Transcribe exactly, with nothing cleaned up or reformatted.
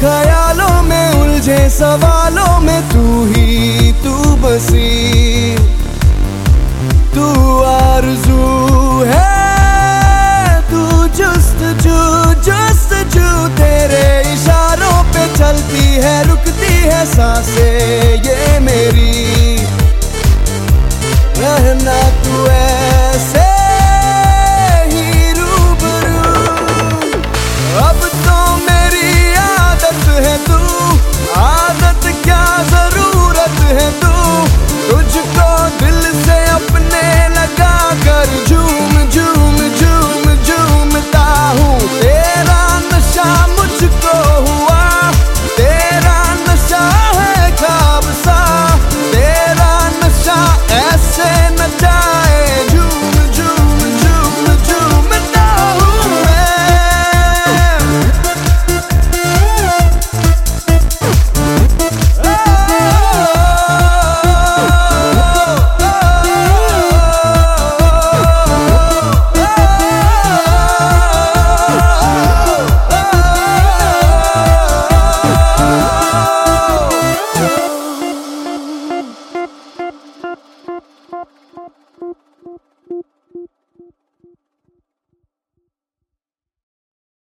ख्यालों में उलझे सवालों में तू ही तू बसी, तू आरज़ू है, तू जुस्तजू जुस्तजू। तेरे इशारों पे चलती है रुकती है सांसें ये मेरी, रहना तू ऐसे ही रूबरू। अब तो मेरी आदत है तू, आदत क्या जरूरत है तू, तुझको दिल से अपने लगा कर झूम झूम झूम झूमता हूँ। तेरा नशा मुझको हुआ, तेरा नशा है ख्वाब सा, तेरा नशा ऐसे नचा